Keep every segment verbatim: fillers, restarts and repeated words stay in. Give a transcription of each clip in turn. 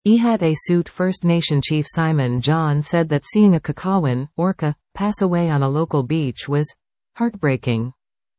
Ihat-Asut First Nation chief Simon John said that seeing a Kakawin, orca, pass away on a local beach was heartbreaking.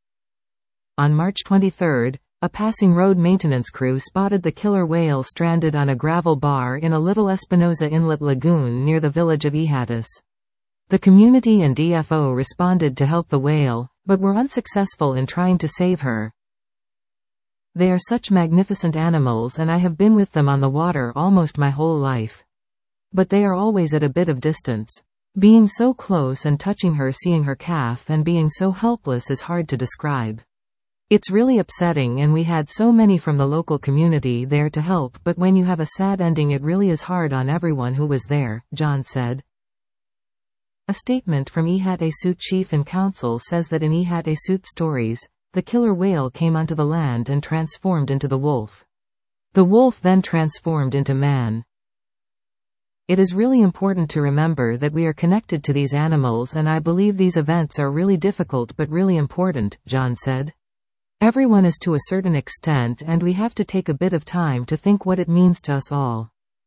On March twenty-third, a passing road maintenance crew spotted the killer whale stranded on a gravel bar in a little Espinosa Inlet lagoon near the village of Ihatas. The community and D F O responded to help the whale, but were unsuccessful in trying to save her. They are such magnificent animals and I have been with them on the water almost my whole life. But they are always at a bit of distance. Being so close and touching her, seeing her calf and being so helpless is hard to describe. It's really upsetting and we had so many from the local community there to help, but when you have a sad ending it really is hard on everyone who was there, John said. A statement from Ihat-Asut Chief and Council says that in Ihat-Asut stories, the killer whale came onto the land and transformed into the wolf. The wolf then transformed into man. It is really important to remember that we are connected to these animals, and I believe these events are really difficult but really important, John said. Everyone is to a certain extent and we have to take a bit of time to think what it means to us all.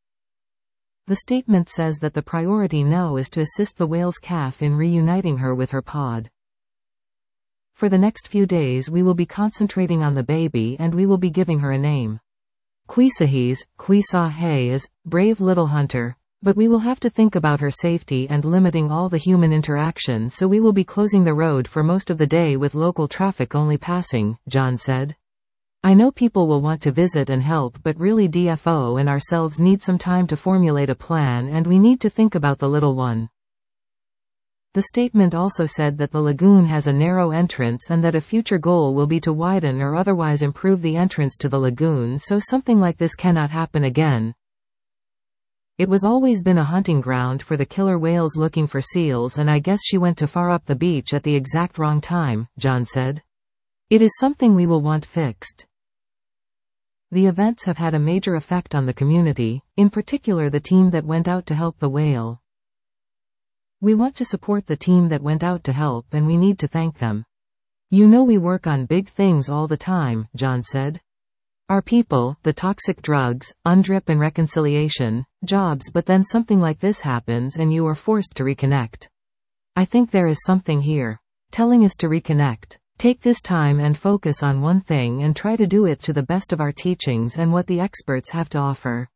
The statement says that the priority now is to assist the whale's calf in reuniting her with her pod. For the next few days we will be concentrating on the baby and we will be giving her a name. Quisahis, Quisahas, brave little hunter, but we will have to think about her safety and limiting all the human interaction, so we will be closing the road for most of the day with local traffic only passing, John said. I know people will want to visit and help, but really D F O and ourselves need some time to formulate a plan and we need to think about the little one. The statement also said that the lagoon has a narrow entrance and that a future goal will be to widen or otherwise improve the entrance to the lagoon so something like this cannot happen again. It was always been a hunting ground for the killer whales looking for seals, and I guess she went too far up the beach at the exact wrong time, John said. It is something we will want fixed. The events have had a major effect on the community, in particular the team that went out to help the whale. We want to support the team that went out to help and we need to thank them. You know we work on big things all the time, John said. Our people, the toxic drugs, UNDRIP and reconciliation, jobs, but then something like this happens and you are forced to reconnect. I think there is something here. Telling us to reconnect. Take this time and focus on one thing and try to do it to the best of our teachings and what the experts have to offer.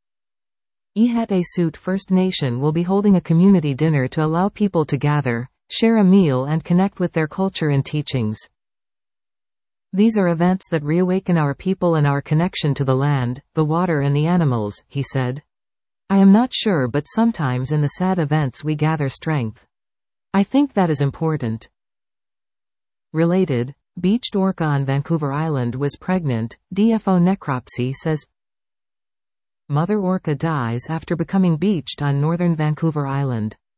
Ihat-Asut First Nation will be holding a community dinner to allow people to gather, share a meal and connect with their culture and teachings. These are events that reawaken our people and our connection to the land, the water and the animals, he said. I am not sure, but sometimes in the sad events we gather strength. I think that is important. Related, beached orca on Vancouver Island was pregnant, D F O necropsy says. Mother orca dies after becoming beached on northern Vancouver Island.